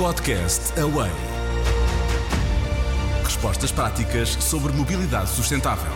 Podcast Away. Respostas práticas sobre mobilidade sustentável.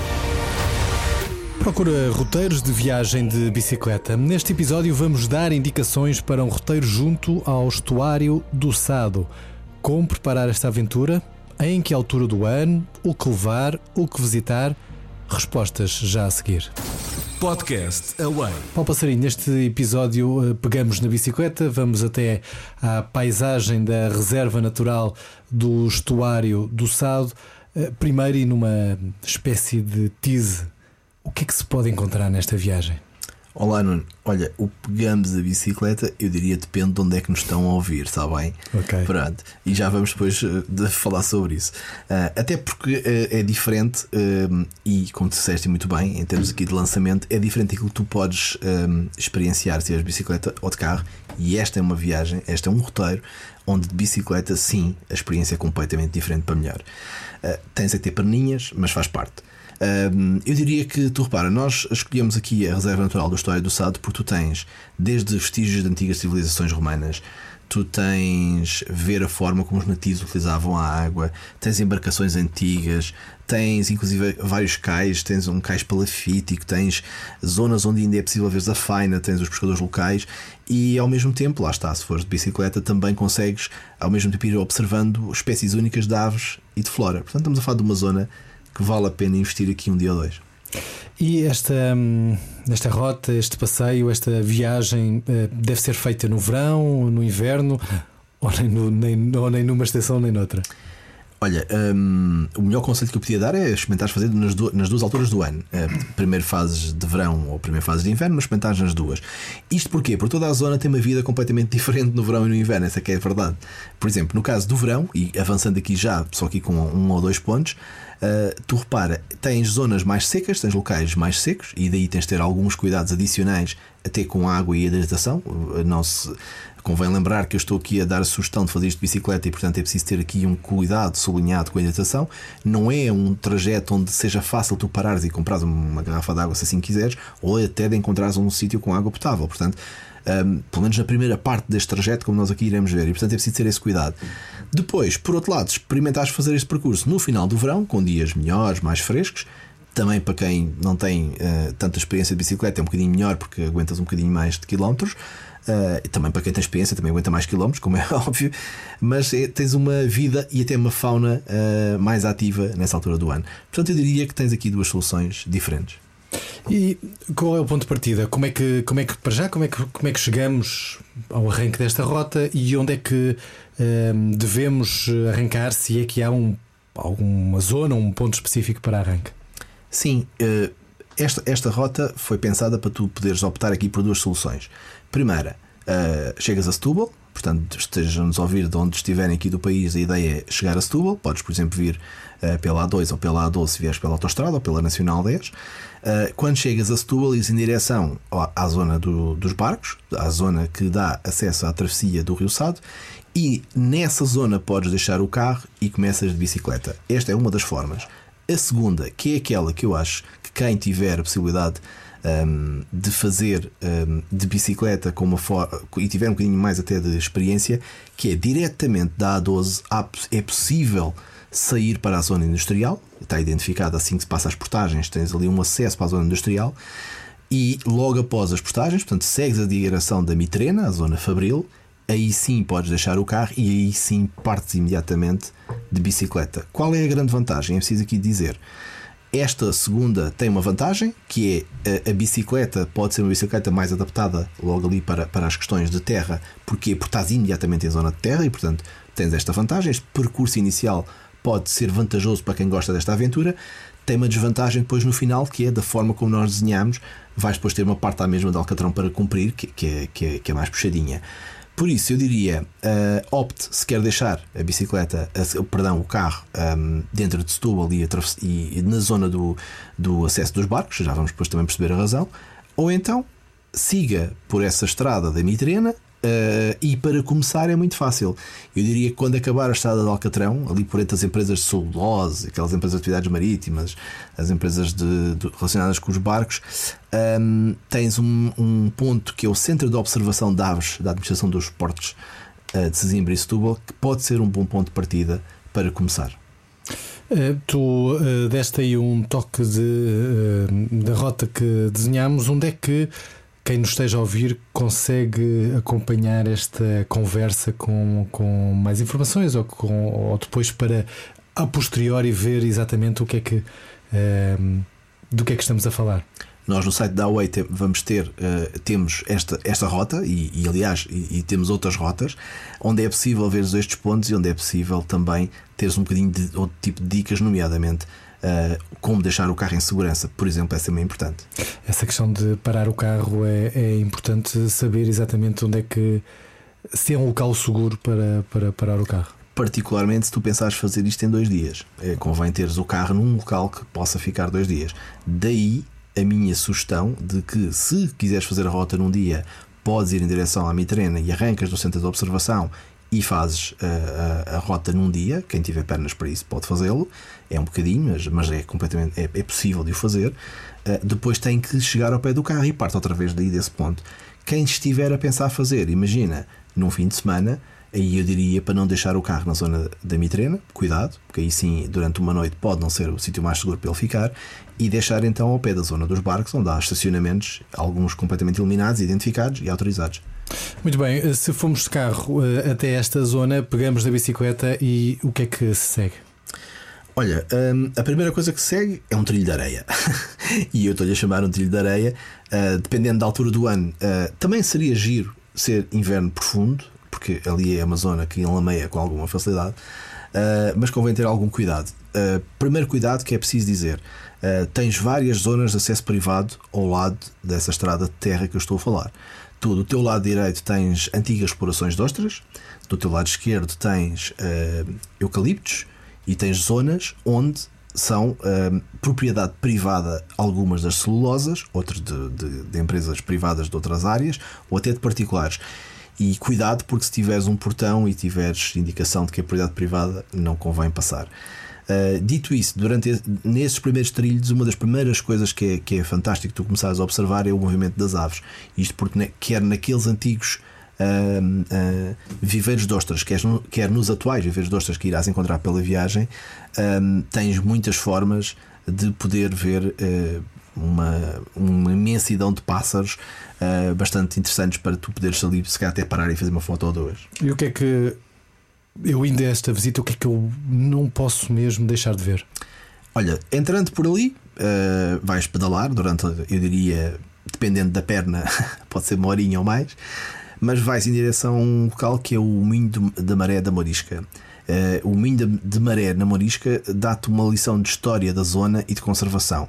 Procura roteiros de viagem de bicicleta. Neste episódio vamos dar indicações para um roteiro junto ao estuário do Sado. Como preparar esta aventura? Em que altura do ano? O que levar? O que visitar? Respostas já a seguir. Podcast Away. Paulo Passarinho, neste episódio pegamos na bicicleta, vamos até à paisagem da reserva natural do estuário do Sado. Primeiro, e numa espécie de tease, o que é que se pode encontrar nesta viagem? Olá, Nuno. Olha, o pegamos a bicicleta, eu diria depende de onde é que nos estão a ouvir, está bem? Ok. Pronto. E já vamos depois de falar sobre isso. Até porque é diferente, e como tu disseste muito bem, em termos aqui de lançamento, é diferente daquilo que tu podes experienciar se és de bicicleta ou de carro. E esta é uma viagem, este é um roteiro onde de bicicleta, sim, a experiência é completamente diferente para melhor. Tens a ter perninhas, mas faz parte. Eu diria que, tu repara, nós escolhemos aqui a Reserva Natural do Estuário do Sado porque tu tens desde vestígios de antigas civilizações romanas, tu tens ver a forma como os nativos utilizavam a água, tens embarcações antigas, tens inclusive vários cais, tens um cais palafítico, tens zonas onde ainda é possível ver a faina, tens os pescadores locais e ao mesmo tempo, lá está, se fores de bicicleta também consegues ao mesmo tempo ir observando espécies únicas de aves e de flora. Portanto estamos a falar de uma zona que vale a pena investir aqui um dia ou dois. E esta rota, este passeio, esta viagem deve ser feita no verão, no inverno ou nem numa estação nem noutra? Olha, o melhor conselho que eu podia dar é experimentares fazer nas duas alturas do ano. Primeiro fases de verão ou primeiro fases de inverno, mas experimentares nas duas. Isto porquê? Porque toda a zona tem uma vida completamente diferente no verão e no inverno. Essa que é a verdade. Por exemplo, no caso do verão, e avançando aqui já, só aqui com 1 ou 2 pontos, tu repara, tens zonas mais secas, tens locais mais secos, e daí tens de ter alguns cuidados adicionais até com a água e a hidratação. Convém lembrar que eu estou aqui a dar a sugestão de fazer isto de bicicleta e portanto é preciso ter aqui um cuidado sublinhado com a hidratação. Não é um trajeto onde seja fácil tu parares e comprares uma garrafa de água se assim quiseres, ou até de encontrares um sítio com água potável. Portanto, pelo menos na primeira parte deste trajeto, como nós aqui iremos ver, e portanto é preciso ter esse cuidado. Depois, por outro lado, experimentares fazer este percurso no final do verão, com dias melhores, mais frescos. Também para quem não tem tanta experiência de bicicleta é um bocadinho melhor porque aguentas um bocadinho mais de quilómetros. E também para quem tem experiência também aguenta mais quilómetros, como é óbvio. Mas tens uma vida e até uma fauna mais ativa nessa altura do ano. Portanto eu diria que tens aqui duas soluções diferentes. E qual é o ponto de partida? Como é que para já, como é que chegamos ao arranque desta rota e onde é que devemos arrancar, se é que há alguma zona, um ponto específico para arranque? Sim, esta rota foi pensada para tu poderes optar aqui por duas soluções. Primeira, chegas a Setúbal, portanto estejam-nos a ouvir de onde estiverem aqui do país, a ideia é chegar a Setúbal. Podes, por exemplo, vir pela A2 ou pela A12 se vieres pela autoestrada ou pela Nacional 10. Quando chegas a Setúbal, ires em direção à zona dos barcos, à zona que dá acesso à travessia do Rio Sado, e nessa zona podes deixar o carro e começas de bicicleta. Esta é uma das formas. A segunda, que é aquela que eu acho que quem tiver a possibilidade de fazer de bicicleta e tiver um bocadinho mais até de experiência, que é diretamente da A12, é possível sair para a zona industrial. Está identificado assim que se passa as portagens, tens ali um acesso para a zona industrial, e logo após as portagens, portanto segues a direção da Mitrena, a zona Fabril. Aí sim podes deixar o carro e aí sim partes imediatamente de bicicleta. Qual é a grande vantagem? É preciso aqui dizer. Esta segunda tem uma vantagem, que é a bicicleta pode ser uma bicicleta mais adaptada logo ali para as questões de terra. Porquê? Porque estás imediatamente em zona de terra e portanto tens esta vantagem. Este percurso inicial pode ser vantajoso para quem gosta desta aventura. Tem uma desvantagem depois no final, que é da forma como nós desenhamos. Vais depois ter uma parte à mesma de alcatrão para cumprir, que é mais puxadinha. Por isso eu diria, opte se quer deixar a bicicleta, o carro dentro de Setúbal e na zona do acesso dos barcos. Já vamos depois também perceber a razão. Ou então siga por essa estrada da Mitrena. E para começar é muito fácil. Eu diria que quando acabar a estrada de Alcatrão, ali por entre as empresas de celulose, aquelas empresas de atividades marítimas, as empresas relacionadas com os barcos, tens um ponto que é o Centro de Observação de Aves da Administração dos Portos de Sesimbra e Setúbal, que pode ser um bom ponto de partida para começar. Tu deste aí um toque da rota que desenhámos. Onde é que quem nos esteja a ouvir consegue acompanhar esta conversa com mais informações ou depois para a posteriori ver exatamente o que é que do que é que estamos a falar? Nós no site da Away temos esta rota e aliás temos outras rotas onde é possível ver estes pontos e onde é possível também teres um bocadinho de outro tipo de dicas, nomeadamente como deixar o carro em segurança, por exemplo. Essa é também importante. Essa questão de parar o carro é importante saber exatamente onde é que, se é um local seguro para parar o carro. Particularmente se tu pensares fazer isto em 2 dias, convém teres o carro num local que possa ficar 2 dias. Daí a minha sugestão de que, se quiseres fazer a rota num dia, podes ir em direção à Mitrena e arrancas do centro de observação e fazes a rota num dia. Quem tiver pernas para isso pode fazê-lo. É um bocadinho, mas é completamente é possível de o fazer. Depois tem que chegar ao pé do carro e parte outra vez daí desse ponto. Quem estiver a pensar fazer, imagina, num fim de semana, aí eu diria para não deixar o carro na zona da Mitrena, cuidado, porque aí sim, durante uma noite pode não ser o sítio mais seguro para ele ficar, e deixar então ao pé da zona dos barcos, onde há estacionamentos, alguns completamente iluminados, identificados e autorizados. Muito bem, se formos de carro até esta zona, pegamos da bicicleta e o que é que se segue? Olha, a primeira coisa que se segue é um trilho de areia. E eu estou-lhe a chamar um trilho de areia, dependendo da altura do ano. Também seria giro ser inverno profundo, porque ali é uma zona que enlameia com alguma facilidade, mas convém ter algum cuidado. Primeiro cuidado que é preciso dizer: tens várias zonas de acesso privado ao lado dessa estrada de terra que eu estou a falar. Tu, do teu lado direito, tens antigas explorações de ostras, do teu lado esquerdo tens eucaliptos, e tens zonas onde são propriedade privada algumas das celulosas, outras de empresas privadas de outras áreas, ou até de particulares. E cuidado, porque se tiveres um portão e tiveres indicação de que é propriedade privada, não convém passar. Dito isso, nesses primeiros trilhos, uma das primeiras coisas que é fantástico tu começares a observar é o movimento das aves. Isto porque quer naqueles antigos viveiros de ostras, quer nos atuais viveiros de ostras que irás encontrar pela viagem, tens muitas formas de poder ver uma imensidão de pássaros bastante interessantes para tu poderes ali, se calhar, até parar e fazer uma foto ou duas. E o que é que eu ainda esta visita, o que é que eu não posso mesmo deixar de ver? Olha, entrando por ali, vais pedalar durante, eu diria, dependendo da perna, pode ser uma horinha ou mais, mas vais em direção a um local que é o Moinho da Maré da Morisca. O Moinho de Maré na Morisca dá-te uma lição de história da zona e de conservação.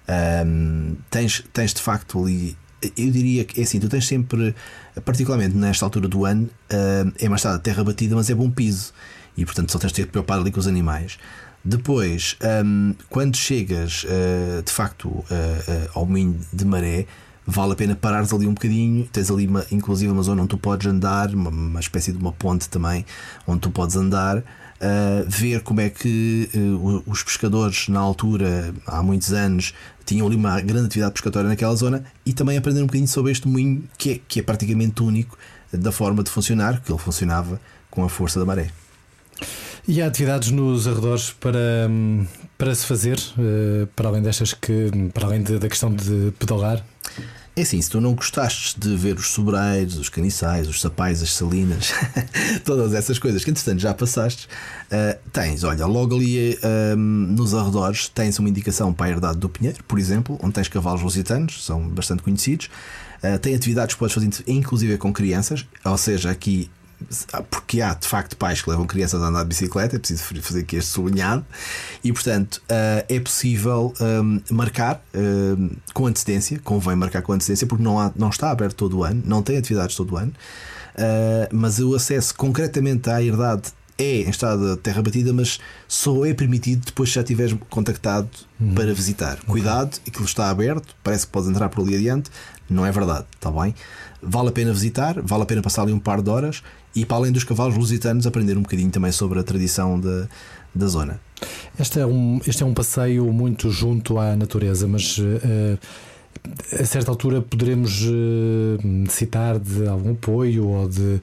Tens de facto ali, eu diria que é assim, tu tens sempre, particularmente nesta altura do ano, é mais tarde terra batida, mas é bom piso, e portanto só tens de ter preocupado ali com os animais. Depois, quando chegas de facto ao Moinho de Maré, vale a pena parares ali um bocadinho. Tens ali inclusive uma zona onde tu podes andar, uma espécie de uma ponte também, onde tu podes andar, ver como é que os pescadores na altura, há muitos anos, tinham ali uma grande atividade pescatória naquela zona, e também aprender um bocadinho sobre este moinho que é praticamente único da forma de funcionar, que ele funcionava com a força da maré. E há atividades nos arredores para se fazer, para além destas para além da questão de pedalar? É assim, se tu não gostastes de ver os sobreiros, os caniçais, os sapais, as salinas, todas essas coisas que entretanto já passaste, tens, olha, logo ali nos arredores tens uma indicação para a Herdade do Pinheiro, por exemplo, onde tens cavalos lusitanos, são bastante conhecidos. Tem atividades que podes fazer inclusive com crianças, ou seja, aqui, porque há de facto pais que levam crianças a andar de bicicleta, é preciso fazer aqui este sublinhado, e portanto é possível marcar com antecedência, convém marcar com antecedência, porque não está aberto todo o ano, não tem atividades todo o ano, mas o acesso concretamente à herdade é em estado de terra batida, mas só é permitido depois que já tiveres contactado para visitar. Cuidado, aquilo está aberto, parece que podes entrar por ali adiante, não é verdade, está bem? Vale a pena visitar, vale a pena passar ali um par de horas e, para além dos cavalos lusitanos, aprender um bocadinho também sobre a tradição da zona. Este é um passeio muito junto à natureza, mas a certa altura poderemos necessitar de algum apoio ou de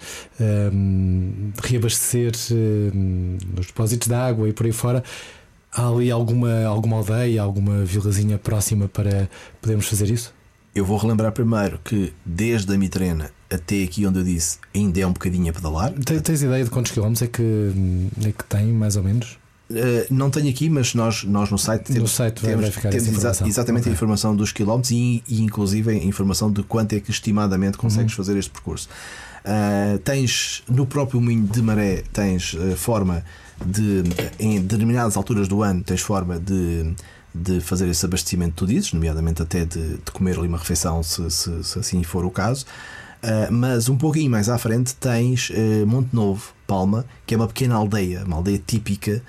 reabastecer os depósitos de água e por aí fora. Há ali alguma aldeia, alguma vilazinha próxima para podermos fazer isso? Eu vou relembrar primeiro que desde a Mitrena até aqui onde eu disse ainda é um bocadinho a pedalar. Tens ideia de quantos quilómetros é que tem, mais ou menos? Não tenho aqui, mas nós no site temos exatamente a informação dos quilómetros e inclusive a informação de quanto é que estimadamente consegues fazer este percurso. Tens no próprio Moinho de Maré, tens forma de, em determinadas alturas do ano, tens forma de fazer esse abastecimento que tu dizes, nomeadamente até de comer ali uma refeição, se assim for o caso. Mas um pouquinho mais à frente tens Monte Novo, Palma, que é uma pequena aldeia, uma aldeia típica,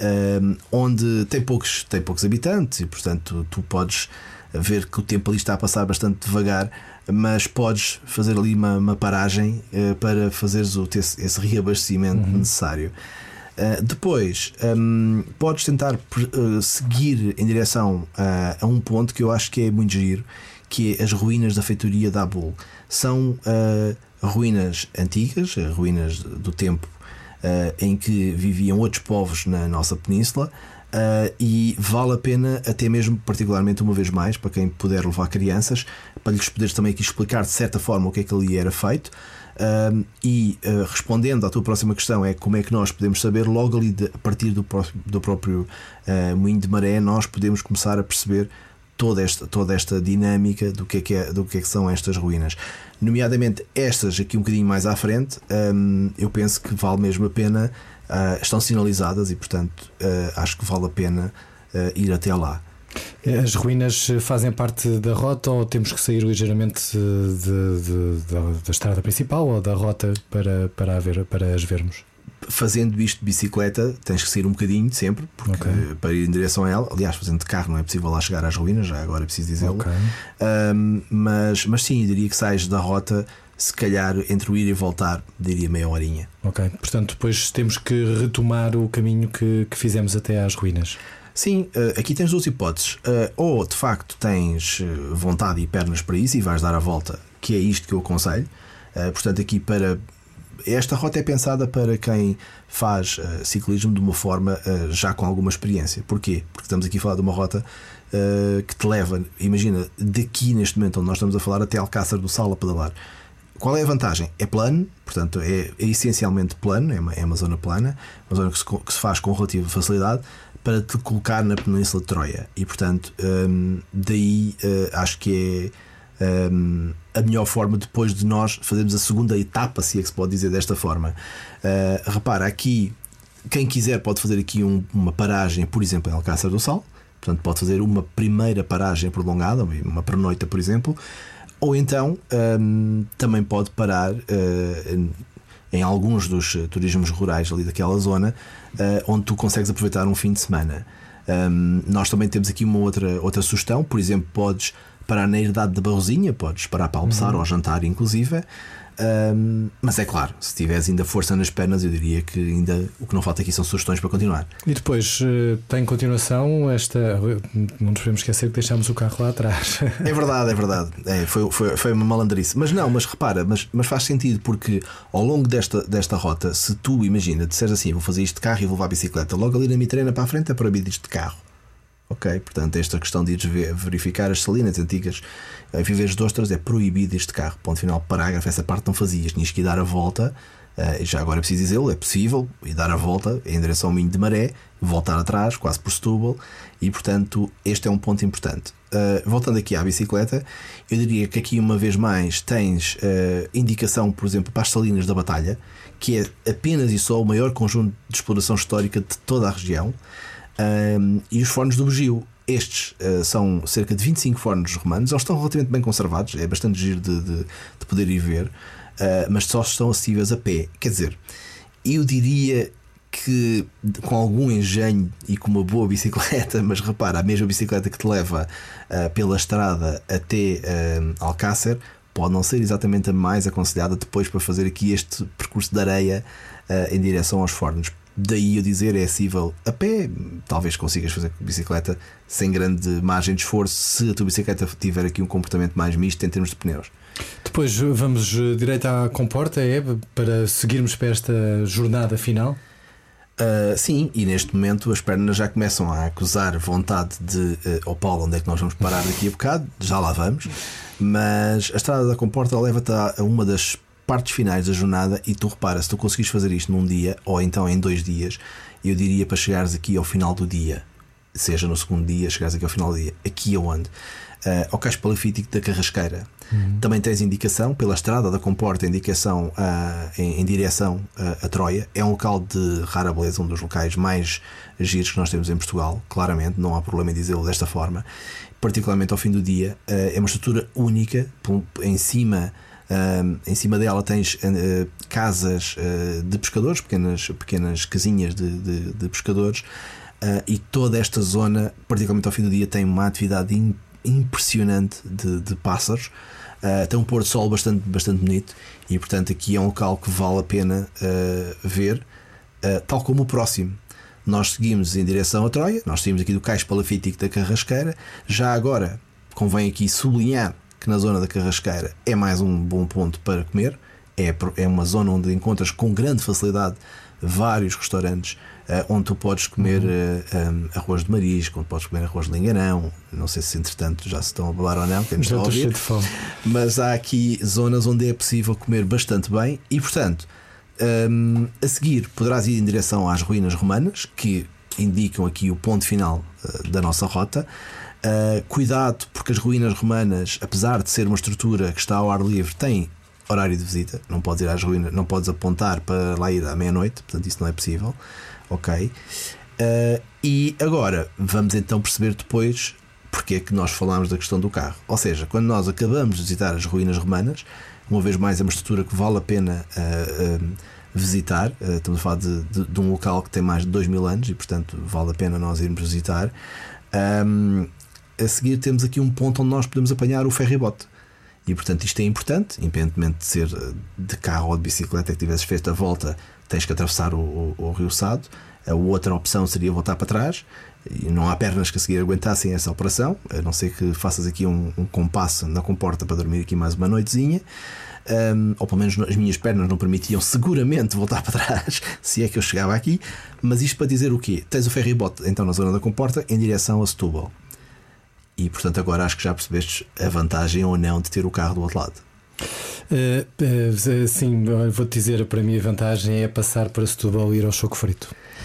onde tem poucos habitantes e portanto tu podes ver que o tempo ali está a passar bastante devagar, mas podes fazer ali uma paragem para fazeres esse reabastecimento necessário. Depois podes tentar seguir em direção a um ponto que eu acho que é muito giro, que é as ruínas da feitoria de Abul. São ruínas antigas, ruínas do tempo em que viviam outros povos na nossa península, e vale a pena, até mesmo particularmente uma vez mais, para quem puder levar crianças, para lhes poderes também aqui explicar de certa forma o que é que ali era feito. Respondendo à tua próxima questão, é como é que nós podemos saber, logo ali a partir do próprio Moinho de Maré, nós podemos começar a perceber toda esta dinâmica do que é que são estas ruínas, nomeadamente estas aqui um bocadinho mais à frente. Eu penso que vale mesmo a pena, estão sinalizadas e portanto acho que vale a pena ir até lá. As ruínas fazem parte da rota ou temos que sair ligeiramente da estrada principal ou da rota para as vermos? Fazendo isto de bicicleta tens que sair um bocadinho sempre, porque para ir em direção a ela, aliás, fazendo de carro não é possível lá chegar às ruínas, já agora é preciso dizê-lo. Mas sim, eu diria que sais da rota, se calhar entre o ir e voltar, diria meia horinha. Portanto, depois temos que retomar o caminho que fizemos até às ruínas. Sim, aqui tens duas hipóteses. Ou de facto tens vontade e pernas para isso e vais dar a volta, que é isto que eu aconselho. Portanto, aqui esta rota é pensada para quem faz ciclismo de uma forma já com alguma experiência. Porquê? Porque estamos aqui a falar de uma rota que te leva, imagina, daqui neste momento onde nós estamos a falar até Alcácer do Sal a pedalar. Qual é a vantagem? É plano, portanto é essencialmente plano, é uma zona plana, uma zona que se faz com relativa facilidade para te colocar na Península de Troia. E portanto daí acho que é a melhor forma depois de nós fazermos a segunda etapa, se é que se pode dizer desta forma. Repara, aqui quem quiser pode fazer aqui uma paragem, por exemplo, em Alcácer do Sal. Portanto pode fazer uma primeira paragem prolongada, uma pernoita, por exemplo. Ou então também pode parar em alguns dos turismos rurais ali daquela zona, onde tu consegues aproveitar um fim de semana. Nós também temos aqui uma outra sugestão. Por exemplo, podes parar na Herdade da Barrozinha, podes parar para almoçar ou jantar inclusive. Mas é claro, se tiveres ainda força nas pernas, eu diria que ainda o que não falta aqui são sugestões para continuar. E depois tem continuação não nos podemos esquecer que deixámos o carro lá atrás. É verdade. Foi uma malandrice. Mas repara, mas faz sentido, porque ao longo desta rota, se tu imagina, disseres assim, vou fazer isto de carro e vou levar a bicicleta, logo ali na Mitrena para a frente é proibido isto de carro. Portanto, esta questão de ires verificar as salinas antigas em Viveres de Ostras é proibido este carro. Ponto final, parágrafo. Essa parte não fazias, tinhas que ir dar a volta. Já agora é preciso dizê-lo, é possível ir dar a volta em direção ao Moinho de Maré, voltar atrás, quase por Setúbal. E portanto, este é um ponto importante. Voltando aqui à bicicleta, eu diria que aqui uma vez mais tens indicação, por exemplo, para as Salinas da Batalha, que é apenas e só o maior conjunto de exploração histórica de toda a região. E os fornos do Bugio, estes são cerca de 25 fornos romanos. Eles estão relativamente bem conservados, é bastante giro de poder ir ver, mas só estão acessíveis a pé. Quer dizer, eu diria que com algum engenho e com uma boa bicicleta, mas repara, a mesma bicicleta que te leva pela estrada até Alcácer pode não ser exatamente a mais aconselhada depois para fazer aqui este percurso de areia em direção aos fornos. Daí eu dizer é acessível a pé, talvez consigas fazer com bicicleta sem grande margem de esforço, se a tua bicicleta tiver aqui um comportamento mais misto em termos de pneus. Depois vamos direito à comporta, para seguirmos para esta jornada final. Sim, e neste momento as pernas já começam a acusar vontade de Paulo, onde é que nós vamos parar daqui a bocado? Já lá vamos. Mas a estrada da comporta leva-te a uma das partes finais da jornada, e tu repara, se tu conseguires fazer isto num dia ou então em 2 dias, eu diria para chegares aqui ao final do dia, seja no segundo dia, chegares aqui ao final do dia. Aqui aonde? Ao Cais Palafítico da Carrasqueira. Também tens indicação pela estrada da comporta, indicação em direção a Troia. É um local de rara beleza, um dos locais mais giros que nós temos em Portugal, claramente, não há problema em dizê-lo desta forma. Particularmente ao fim do dia, é uma estrutura única. Em cima dela tens casas de pescadores, pequenas casinhas de pescadores, e toda esta zona, particularmente ao fim do dia, tem uma atividade impressionante de pássaros. Tem um pôr de sol bastante bonito, e portanto aqui é um local que vale a pena ver, tal como o próximo. Nós seguimos em direção a Troia, nós seguimos aqui do Cais Palafítico da Carrasqueira. Já agora convém aqui sublinhar que na zona da Carrasqueira é mais um bom ponto para comer. É uma zona onde encontras com grande facilidade vários restaurantes onde tu podes comer arroz de marisco, onde podes comer arroz de lingarão. Não sei se entretanto já se estão a babar ou não, que já estou cheio de fome. Mas há aqui zonas onde é possível comer bastante bem, e portanto a seguir poderás ir em direção às ruínas romanas, que indicam aqui o ponto final da nossa rota. Cuidado, porque as ruínas romanas, apesar de ser uma estrutura que está ao ar livre, têm horário de visita. Não podes ir às ruínas, não podes apontar para lá ir à meia-noite, portanto isso não é possível. Ok. E agora vamos então perceber depois porque é que nós falámos da questão do carro. Ou seja, quando nós acabamos de visitar as ruínas romanas, uma vez mais é uma estrutura que vale a pena visitar. Estamos a falar de um local que tem mais de 2000 anos e portanto vale a pena nós irmos visitar. A seguir temos aqui um ponto onde nós podemos apanhar o ferryboat, e portanto isto é importante, independentemente de ser de carro ou de bicicleta que tivesses feito a volta, tens que atravessar o Rio Sado. A outra opção seria voltar para trás, e não há pernas que a seguir aguentassem essa operação, a não ser que faças aqui um compasso na comporta para dormir aqui mais uma noitezinha. Ou pelo menos as minhas pernas não permitiam seguramente voltar para trás se é que eu chegava aqui. Mas isto para dizer o quê? Tens o ferryboat então na zona da comporta em direção a Setúbal, e portanto agora acho que já percebeste a vantagem ou não de ter o carro do outro lado. Sim, vou-te dizer, para mim a vantagem é passar para Setúbal e ir ao choco frito.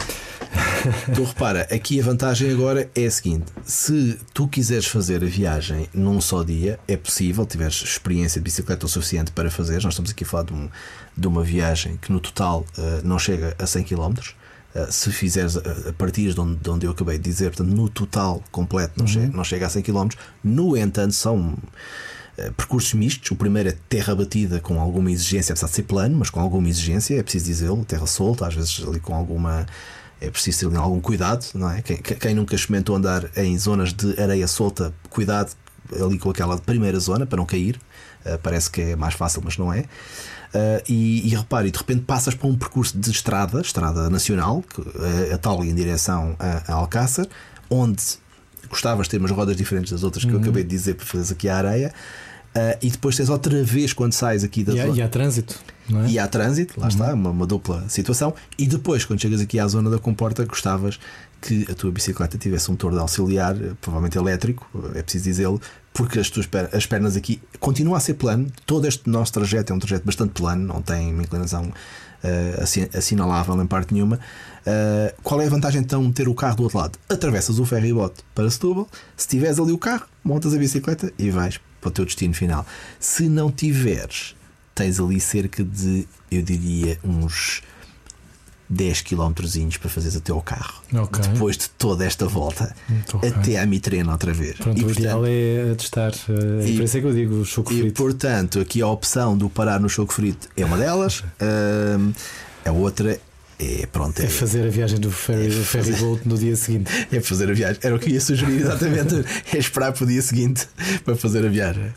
Tu repara, aqui a vantagem agora é a seguinte: se tu quiseres fazer a viagem num só dia, é possível, tiveres experiência de bicicleta o suficiente para fazer. Nós estamos aqui a falar de uma viagem que no total não chega a 100 km. Se fizeres a partir de onde eu acabei de dizer, portanto, no total completo não chega a 100 km. No entanto, são percursos mistos. O primeiro é terra batida com alguma exigência, apesar de ser plano, mas com alguma exigência, é preciso dizê-lo, terra solta, às vezes ali com alguma. É preciso ter ali algum cuidado, não é? Quem nunca experimentou andar em zonas de areia solta, cuidado ali com aquela primeira zona para não cair. Parece que é mais fácil, mas não é. E repare, de repente passas para um percurso de estrada nacional, a tal em direção a Alcácer, onde gostavas de ter umas rodas diferentes das outras que eu acabei de dizer para fazeres aqui a areia. E depois tens outra vez quando sais aqui da zona. E há trânsito, não é? E há trânsito, lá está, uma dupla situação. E depois, quando chegas aqui à zona da comporta, gostavas que a tua bicicleta tivesse um motor de auxiliar, provavelmente elétrico, é preciso dizê-lo, porque as pernas aqui continua a ser plano. Todo este nosso trajeto é um trajeto bastante plano, não tem uma inclinação assinalável em parte nenhuma. Qual é a vantagem então de ter o carro do outro lado? Atravessas o ferryboat para Setúbal, se tiveres ali o carro, montas a bicicleta e vais para o teu destino final. Se não tiveres, tens ali cerca de, eu diria, uns 10 km para fazeres até ao carro. Okay. Depois de toda esta volta até à Mitrena outra vez. Pronto, o ideal é testar. Por isso é que eu digo o choco frito. E portanto, aqui a opção do parar no choco frito é uma delas. A outra é fazer a viagem do ferryboat no dia seguinte. É fazer a viagem. Era o que eu ia sugerir, exatamente. É esperar para o dia seguinte para fazer a viagem.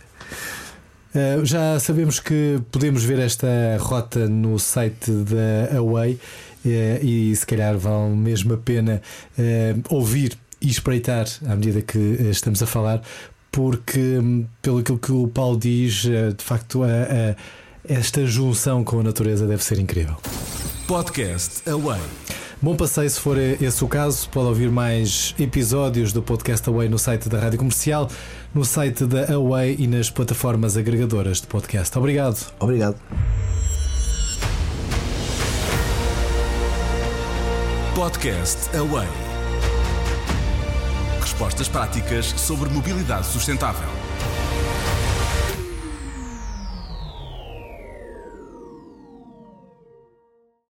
Já sabemos que podemos ver esta rota no site da Away e se calhar vale mesmo a pena ouvir e espreitar à medida que estamos a falar, porque pelo que o Paulo diz, de facto esta junção com a natureza deve ser incrível. Podcast Away. Bom passeio, se for esse o caso. Pode ouvir mais episódios do Podcast Away no site da Rádio Comercial, no site da Away e nas plataformas agregadoras de podcast. Obrigado. Obrigado. Podcast Away. Respostas práticas sobre mobilidade sustentável.